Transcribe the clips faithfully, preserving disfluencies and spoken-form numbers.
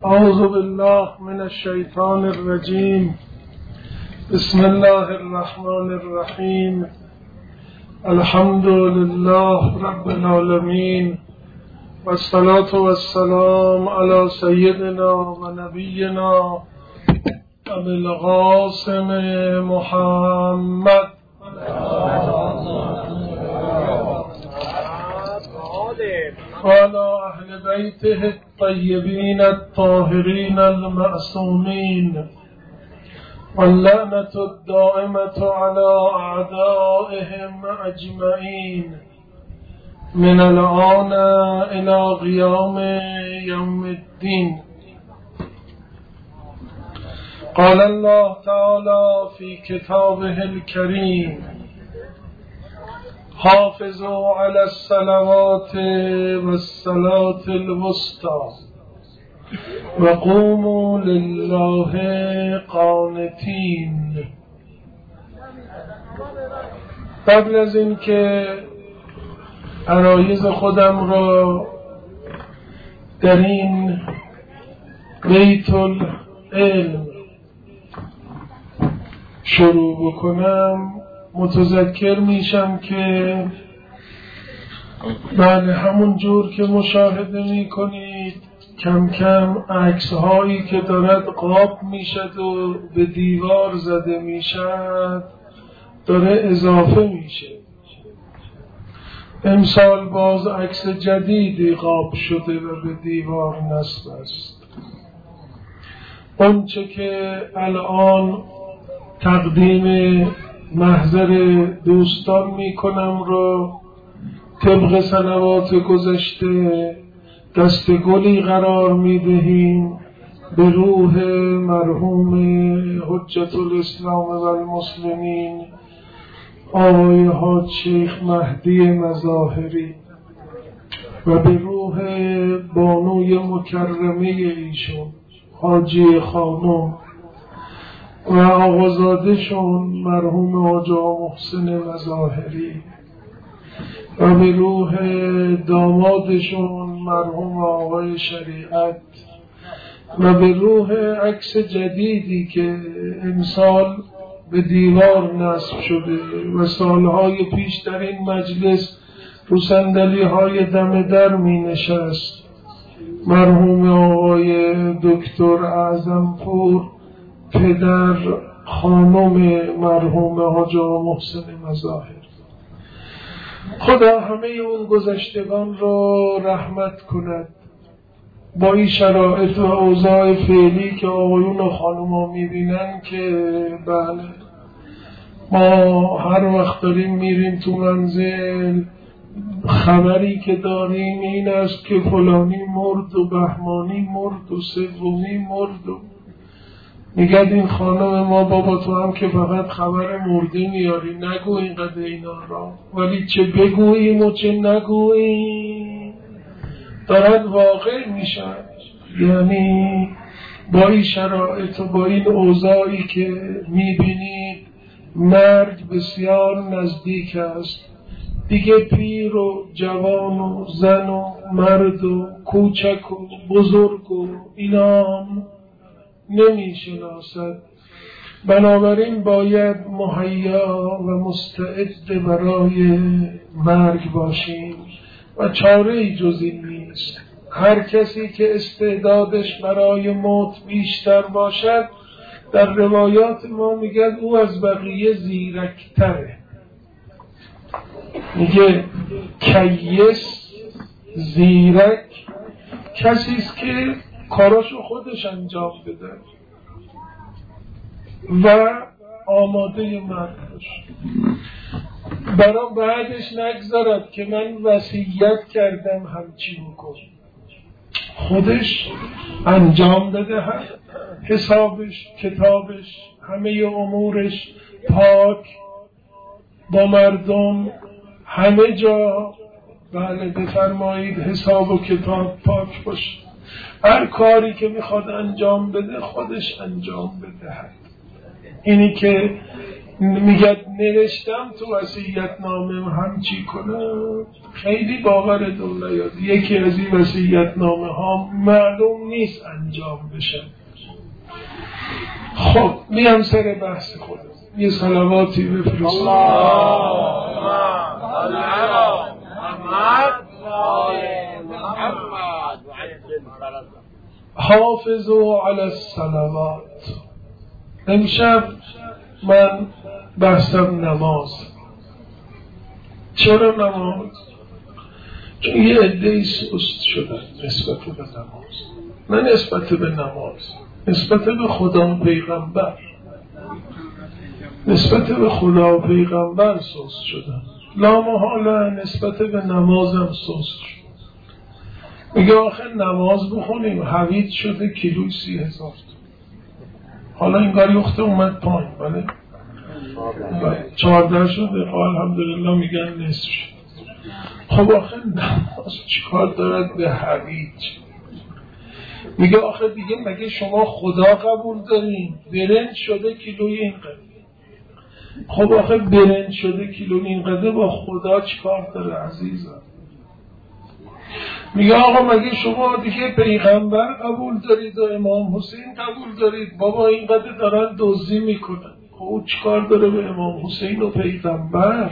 أعوذ بالله من الشيطان الرجيم. بسم الله الرحمن الرحيم. الحمد لله رب العالمين، والصلاة والسلام على سيدنا ونبينا أبي القاسم محمد وعلى أهل بيته الطيبين الطاهرين المعصومين، واللعنة الدائمة على أعدائهم أجمعين من الآن إلى قيام يوم الدين. قال الله تعالى في كتابه الكريم: حافظوا على الصلوات والصلاة الوسطى وقوموا لله قانتین. قبل از این که عرایض خودم را در این بیت العلم شروع بکنم، متذکر میشم که بله همون جور که مشاهده میکنید کم کم عکس هایی که دارد قاب میشد و به دیوار زده میشد داره اضافه میشه. امسال باز عکس جدیدی قاب شده و به دیوار نصب است. اونچه که الان تقدیم محضر دوستان میکنم رو طبق سنوات گذشته دست گلی قرار میدهیم به روح مرحوم حجت الاسلام و المسلمین آقای حاج شیخ مهدی مظاهری و به روح بانوی مکرمه ایشون حاجی خانم و آقازادشون مرحوم آقا محسن مظاهری و به روح دامادشون مرحوم آقای شریعت و به روح عکس جدیدی که امسال به دیوار نصب شده و سالهای پیش در این مجلس رو صندلی های دم در می نشست مرحوم آقای دکتر اعظمپور پدر خانم مرحوم حاج محسن مظاهر. خدا همه اون گذشتگان را رحمت کند. با این شرایط و اوضاع فعلی که آقایون و خانوما میبینن که بله ما هر وقت داریم میریم تو منزل خبری که داریم این است که فلانی مرد و بهمانی مرد و سومی مرد و میگد این خانم ما بابا تو هم که فقط خبر مرده میاری نگو اینقدر اینا را، ولی چه بگوییم و چه نگوییم دارد واقع میشن. یعنی با این شرایط و با این اوضاعی که میبینید مرگ بسیار نزدیک است دیگه. پیر و جوان و زن و مرد و کوچک و بزرگ و اینا نمیشناسد. بنابراین باید مهیا و مستعد برای مرگ باشیم و چاره جز این نیست. هر کسی که استعدادش برای موت بیشتر باشد در روایات ما میگه او از بقیه زیرکتره. میگه کیس زیرک کسی است که کاراشو خودش انجام بده و آماده مرگ باشه. برام بعدش نگذارد که من وصیت کردم همچی بکن، خودش انجام بده. حسابش، کتابش، همه امورش پاک، با مردم همه جا بله بفرمایید حساب و کتاب پاک باشه. هر کاری که میخواد انجام بده خودش انجام بده. اینی که میگه نوشتم تو وصیت نامه هم چی کنم؟ خیلی باورتون نیاد یکی از این وصیت نامه ها معلوم نیست انجام بشه. خب میام سر بحث خودم، یه صلواتی بفرست. حافظوا علی الصلوات. امشب من بحثم نماز. چرا نماز؟ چون یه عده‌ای سست شدن نسبت به نماز، نه نسبت به نماز، نسبت به خدا و پیغمبر. نسبت به خدا و پیغمبر سست شدن، لامحاله نسبت به نمازم سست شد. میگه آخه نماز بخونیم حوید شده کیلوی سی هزار. حالا اینگاری اخته اومد پایین، بله چهارده شده، الحمدلله میگن نصف شد. خب آخه نماز چیکار دارد به حوید؟ میگه آخه دیگه مگه شما خدا قبول دارین؟ برنج شده کیلوی اینقدر. خب آخه برنج شده کیلوی اینقدر با خدا چیکار داره عزیزم؟ میگه آقا مگه شما دیگه پیغمبر قبول دارید و امام حسین قبول دارید؟ بابا اینقدر دارن دزدی میکنن. خب چیکار داره به امام حسین و پیغمبر؟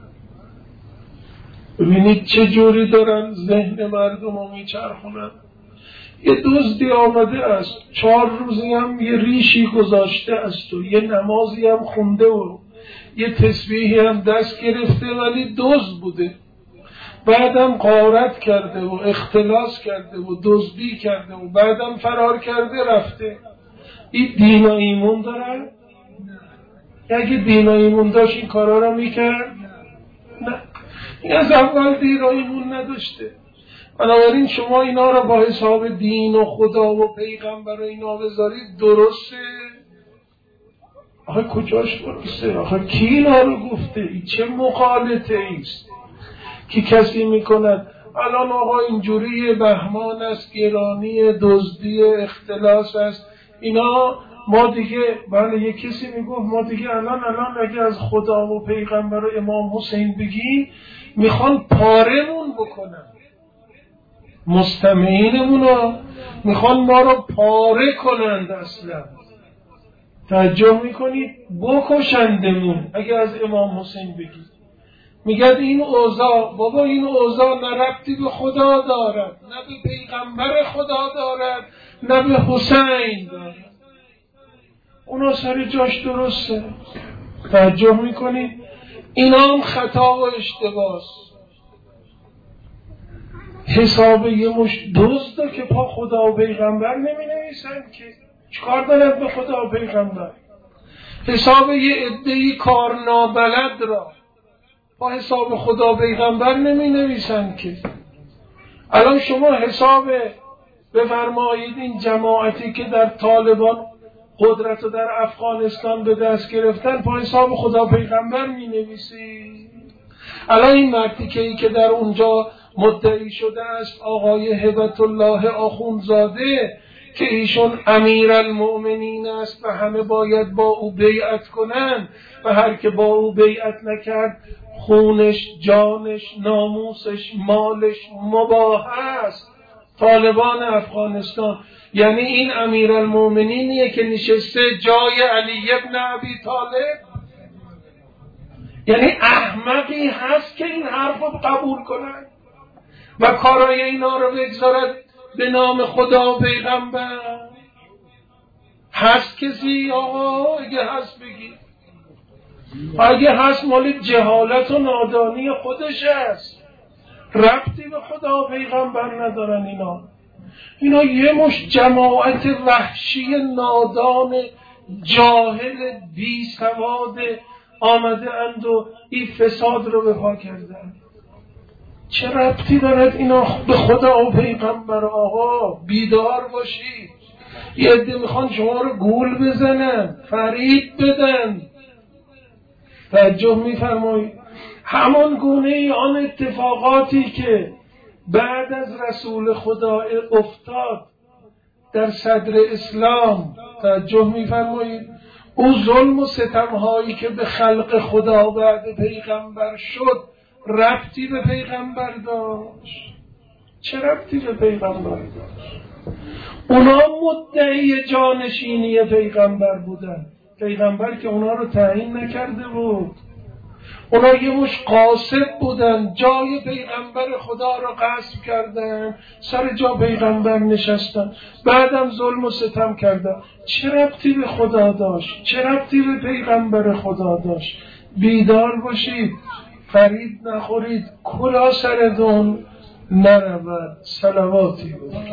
ببینید چه جوری دارن ذهن مردم رو میچرخونن. یه دزدی آمده است، چهار روزی هم یه ریشی گذاشته است و یه نمازی هم خونده و یه تسبیحی هم دست گرفته، ولی دزد بوده. بعدم غارت کرده و اختلاس کرده و دزدی کرده و بعدم فرار کرده رفته. این دین و ایمون دارن؟ اگه دین و ایمون داشت این کارا رو میکرد؟ نه، این از اول دین و ایمون نداشته. بنابراین شما اینا رو با حساب دین و خدا و پیغمبر و اینا بذارید درسته؟ آخه کجاش درسته؟ آخه کی اینا رو گفته؟ این چه مغالطه ایست که کسی میکند الان آقا اینجوری بهمان است، گرانی، دزدی، اختلاس است، اینا ما دیگه، بله یک کسی میگفت ما دیگه الان الان اگه از خدا و پیغمبر و امام حسین بگی میخوان پارمون بکنن، مستمعینمون رو میخوان ما رو پاره کنند. اصلا توجه میکنید؟ بکشندمون اگه از امام حسین بگی. میگه این اوضاع، بابا این اوضاع نه ربطی به خدا دارد، نه به پیغمبر خدا دارد، نه به حسین دارد. اونا سر جاش درسته. توجه میکنید؟ اینا هم خطا و اشتباس. حساب یه مش دزده که پا خدا و پیغمبر نمی نویسن که چکار دارد به خدا و پیغمبر. حساب یه عده‌ای کار نابلد را با حساب خدا و پیغمبر نمی نویسن که. الان شما حساب بفرمایید این جماعتی که در طالبان قدرت رو در افغانستان به دست گرفتن با حساب خدا و پیغمبر می نویسی؟ الان این مرتیکه‌ای که در اونجا مدعی شده است آقای هبت الله آخوندزاده که ایشون امیرالمؤمنین است و همه باید با او بیعت کنن و هر که با او بیعت نکرد خونش، جانش، ناموسش، مالش مباح است. طالبان افغانستان یعنی این امیرالمؤمنینیه که نشسته جای علی ابن ابی طالب؟ یعنی احمقی هست که این حرف رو قبول کنن و کارای اینا رو بگذارد به نام خدا و پیغمبر؟ هست کسی؟ آقا اگه هست بگی. اگه هست مال جهالت و نادانی خودش هست، ربطی به خدا و پیغمبر ندارن اینا. اینا یه مش جماعت وحشی نادان جاهل بی سواد آمده اند و این فساد رو به پا کردن. چه ربطی دارد اینا به خدا و پیغمبر؟ آقا بیدار باشید. یه عده میخوان شما رو گول بزنن، فریب بدن. توجه میفرمایید؟ همان گونه ای آن اتفاقاتی که بعد از رسول خدا افتاد در صدر اسلام، توجه میفرمایید، او ظلم و ستمهایی که به خلق خدا بعد پیغمبر شد ربطی به پیغمبر داشت؟ چه ربطی به پیغمبر داشت؟ اونا مدعی جانشینی پیغمبر بودن، پیغمبر که اونا رو تعیین نکرده بود. اونا یه مش قاصد بودن، جای پیغمبر خدا رو غصب کردن، سر جا پیغمبر نشستن، بعدم ظلم و ستم کردن. چه ربطی به خدا داشت؟ چه ربطی به پیغمبر خدا داشت؟ بیدار باشید، فرید نخورید، کلا سرتون نرود. صلواتی باشید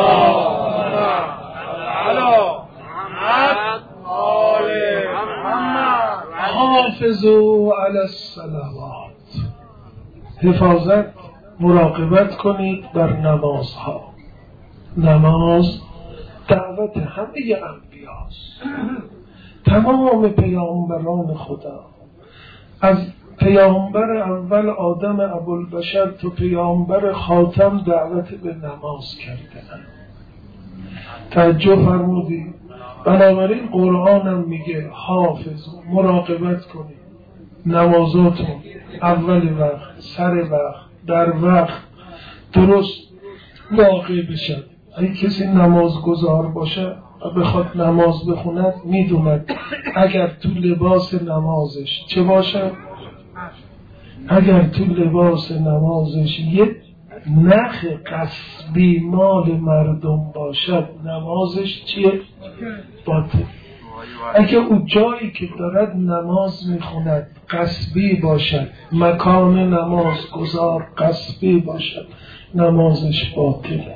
حافظوا علی الصلوات. حفاظت، مراقبت کنید بر نمازها. نماز دعوت همه انبیاست، تمام پیامبران خدا، از پیامبر اول آدم ابوالبشر تو پیامبر خاتم دعوت به نماز کردن. توجه فرمودید؟ بنابراین قرآن هم میگه حافظ، مراقبت کنید نمازاتون اول وقت، سر وقت، در وقت درست واقع بشن. اگه کسی نماز گذار باشه و بخواد نماز بخوند میدوند اگر تو لباس نمازش چه باشه؟ اگر تو لباس نمازش یک نخ قصبی مال مردم باشد نمازش چیه؟ باطل. اگه او جایی که دارد نماز میخوند قصبی باشد، مکان نماز گذار قصبی باشد، نمازش باطله.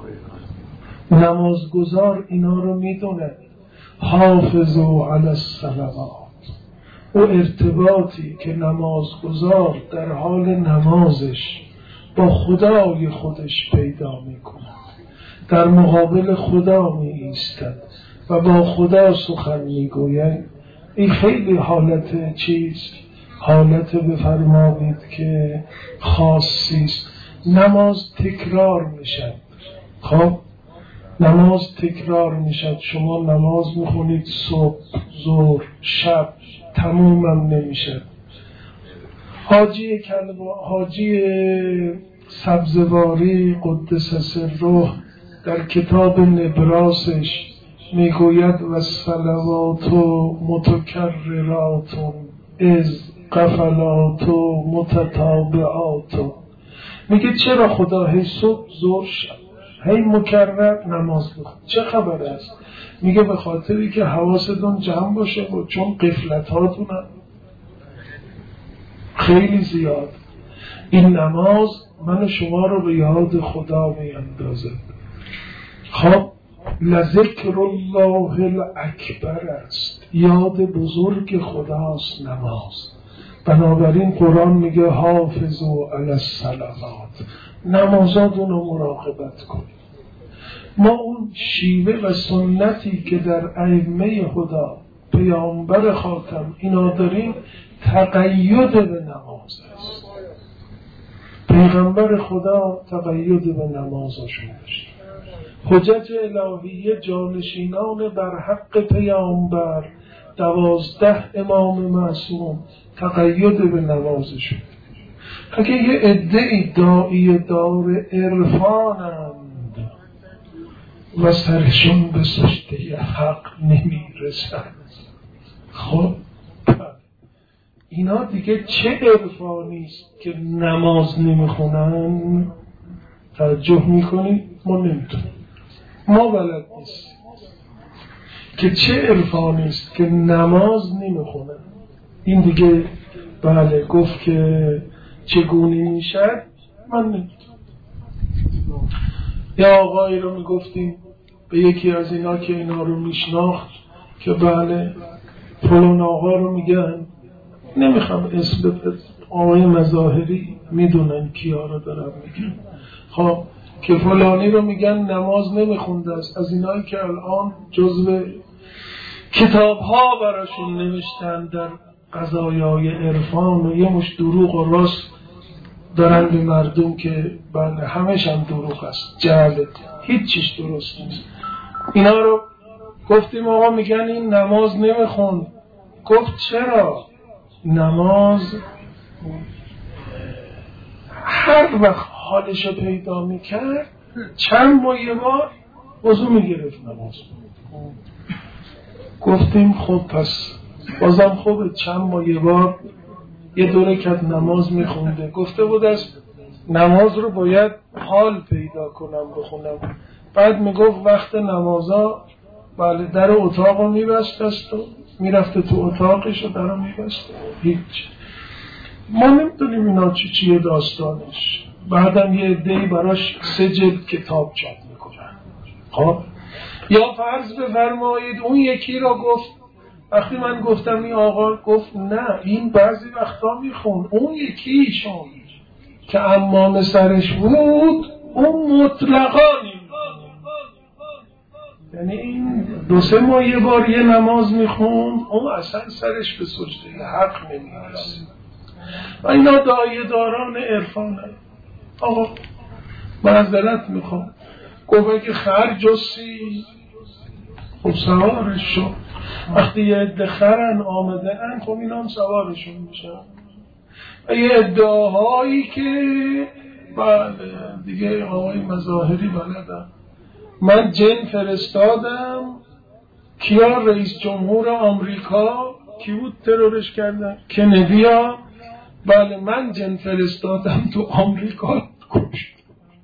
نماز گذار اینا رو میدونه. حافظوا علی الصلوات. او ارتباطی که نمازگزار در حال نمازش با خدای خودش پیدا میکند، در مقابل خدا می ایستد و با خدا سخن میگوید، این خیلی حالت چیز، حالت بفرمایید که خاصی است. نماز تکرار میشد. خب نماز تکرار میشد. شما نماز میخونید صبح، ظهر، شب، تمومم نمیشد. حاجی کلبا حاجی سبزواری قدس سره در کتاب نبراسش میگوید و صلوات متکررات از قفلات متتابعات. میگه چرا خدا هی صبح ظهر شب هی مکرر نماز بخون؟ چه خبر است؟ میگه به خاطری که حواستون جمع باشه و چون قفلت هاتونم خیلی زیاد. این نماز من شما رو به یاد خدا می اندازه. خب لذکر الله الاکبر است، یاد بزرگ خداست نماز. بنابراین قرآن میگه حافظوا علی الصلوات، نمازاتون رو مراقبت کنید. ما اون شیوه و سنتی که در ائمه خدا، پیامبر خاتم اینا داریم، تقید به نماز است. پیغمبر خدا تقید به نمازشون داشت. حجت الهیه جانشینان بر حق پیامبر، دوازده امام معصوم، تقید به نمازشون. اگه یه عده داعی دار عرفانند و سرشون به سجده حق نمیرسند، خب اینا دیگه چه عرفانیست که نماز نمیخونن؟ توجه میکنید؟ ما نمیتونیم، ما بلد نیستیم که چه عرفانیست که نماز نمیخونن. این دیگه بله گفت که چگونه میشد من نمیتونم. یا آقایی رو میگفتیم به یکی از اینا که اینا رو میشناخت که بله فلان آقا رو میگن، نمیخوام اسم بپرد، آقای مظاهری میدونن کیا رو دارم میگن. خب که فلانی رو میگن نماز نمیخونده است، از اینایی که الان جزو کتاب ها براشون نوشتن در قضایای عرفان و یه مش دروغ و راست دارن به مردم که بله همش هم دروغ است، جهل، هیچ چیز درست نیست. اینا رو گفتیم آقا میگن این نماز نمیخوند. گفت چرا؟ نماز هر وقت حالشو پیدا میکرد چند با یه بار وضو میگرفت نماز. گفتیم خب پس بازم خوبه چند با یه بار یه دو رکعت نماز میخونده. گفته بود از نماز رو باید حال پیدا کنم بخونم. بعد میگفت وقت نمازا بله در اتاق رو میبست است و میرفته تو اتاقش و در رو میبسته. هیچ ما نمیدونیم اینا چی چیه داستانش. بعدم یه عده‌ای براش سه جلد کتاب چاپ میکنن. خب یا فرض بفرمایید اون یکی را گفت وقتی من گفتم این آقا گفت نه این بعضی وقتا میخون. اون یکیشون که امام سرش بود اون مطلقا یعنی این دو سه ماه یه بار یه نماز میخوند اون اصلا سرش به سجده حق نمیرسید. و اینا دایه داران عرفانه. آقا معذرت میخوام. گفت اگه خر جسی خب سوارش شد. وقتی یه عده خرن آمده ان خب اینا هم سوارشون میشن. و یه ادعاهایی که بله دیگه آقای مظاهری بلدن. من جن فرستادم کیا رئیس جمهور آمریکا کی بود ترورش کردن؟ کندیا. بله من جن فرستادم تو آمریکا کشت.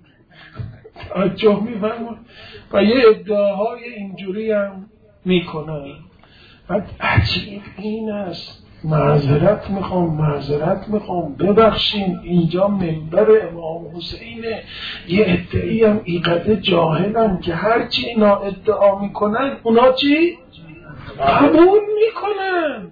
توجه می‌فرمایید. و یه ادعاهای اینجوری هم میکنن. بعد عجیب این است. معذرت میخوام معذرت میخوام ببخشین اینجا منبر امام حسینه. یه ادعایی هم اینقدر جاهلن که هرچی اینا ادعا میکنن اونا چی؟ قبول میکنن.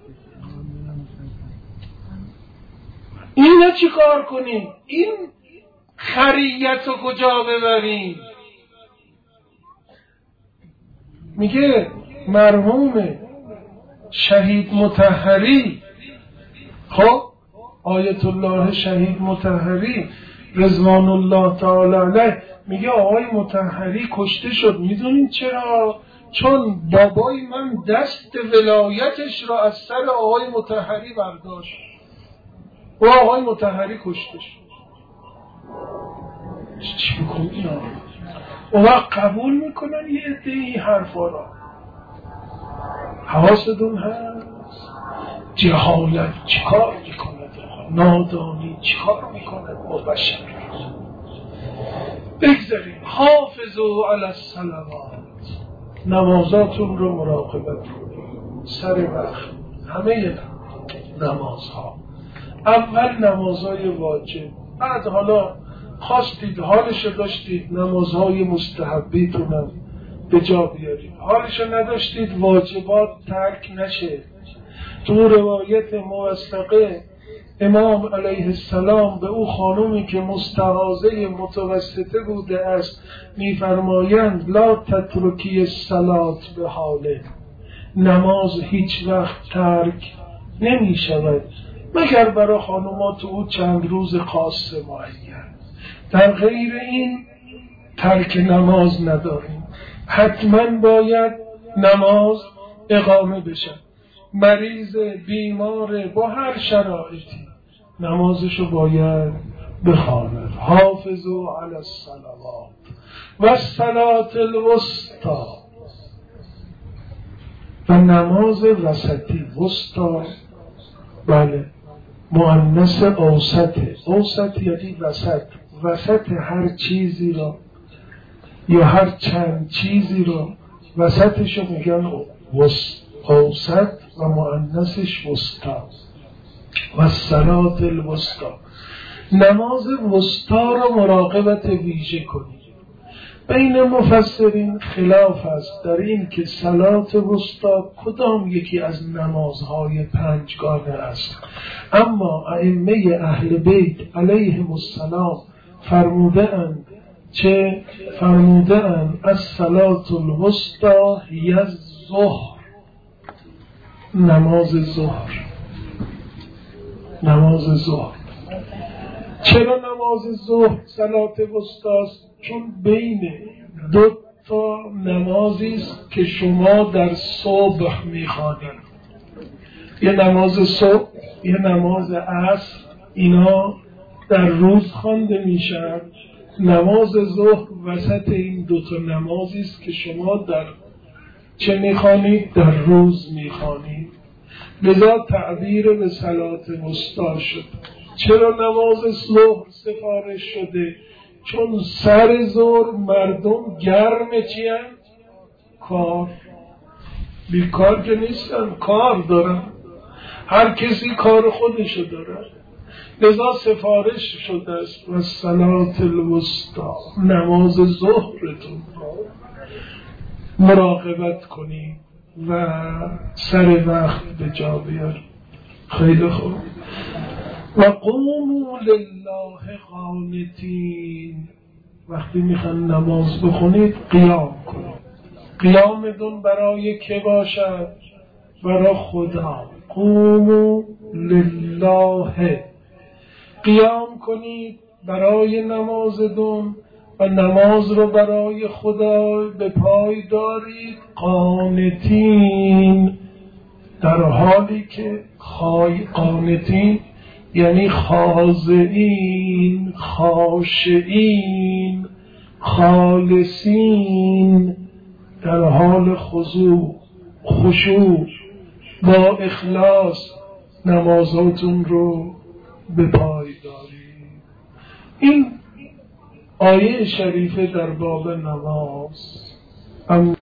اینا چی کار کنیم؟ این خریت رو کجا ببریم؟ میگه مرحوم شهید مطهری خب آیت الله شهید مطهری رضوان الله تعالی علیه میگه آقای مطهری کشته شد. میدونین چرا؟ چون بابای من دست ولایتش را از سر آقای مطهری برداشت و آقای مطهری کشته شد. چی میکنی؟ اون وقت قبول میکنن یه عده این حرفا را. حواستون هست؟ جهالت چیکار میکنه؟ نادانی چیکار میکنه با بشر؟ بگذاریم. حافظوا علی الصلوات، نمازاتون رو مراقبت کنید سر وقت. همه نمازها اول نمازهای واجب، بعد حالا خواستید حالش داشتید نمازهای مستحبیتونم به جا بیارید، حالش نداشتید واجبات ترک نشه. تو روایت موثقه امام علیه السلام به او خانومی که مستحاضه متوسطه بوده است میفرمایند لا تترکی الصلات به حاله، نماز هیچ وقت ترک نمی شود مگر برای خانومات او چند روز خاص معین. در غیر این ترک نماز نداریم. حتما باید نماز اقامه بشن. مریض بیمار با هر شرایطی نمازشو باید بخواند. حافظوا علی الصلوات و الصلاة الوسطی، و نماز وسطی. وسطی بله مؤنث اوسطه. اوسط یعنی وسط. وسط هر چیزی را یا هر چند چیزی را وسطشو میگن اوسط و مؤنثش وسطا. و الصلاة الوسطی، نماز وسطا را مراقبت ویژه کنید. بین مفسرین خلاف است در این که صلات وسطا کدام یکی از نمازهای پنجگانه است، اما ائمه اهل بیت علیهم السلام فرموده اند چه فرموده اند الصلاة الوسطی هی الظهر، نماز ظهر. نماز ظهر. چرا نماز ظهر صلات وسطاست؟ چون بین دو تا نمازی است که شما در صبح میخوانید. یه نماز صبح، یه نماز عصر، اینا در روز خوانده میشن. نماز ظهر وسط این دوتا نمازی است که شما در چه میخوانید؟ در روز میخوانید. لذا تعبیر به صلات وسطی شد. چرا نماز ظهر سفارش شده؟ چون سر ظهر مردم گرم چی هست؟ کار. بیکار که نیستن، کار دارن، هر کسی کار خودشو داره. لذا سفارش شده است و صلات الوسطی، نماز ظهرتون رو مراقبت کنی و سر وقت به جا بیار. خیلی خوب. و قوموا لله قانتین، وقتی میخوان نماز بخونید قیام کنید. قیامتون برای که باشد؟ برای خدا. قوموا لله، قیام کنید برای نمازتون و نماز رو برای خدا به پای دارید. قانتین، در حالی که خای قانتین یعنی خاضعین، خاشعین، خالصین، در حال خضوع، خشوع، با اخلاص نمازاتون رو به پای دارید. این آیه شریفه در باب نماز.